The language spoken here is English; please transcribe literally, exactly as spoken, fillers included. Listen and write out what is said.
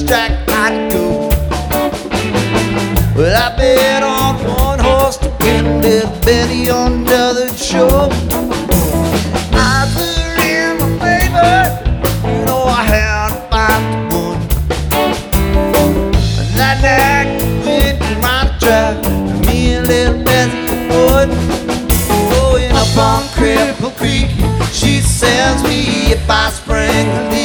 racetrack I'd go. Well, I bet on one horse to win little Betty on another show. I put her in my favor, you know I had a five to one. And that night went around the track, me and little Betty would. Going up on Cripple Creek, she sends me if I spring.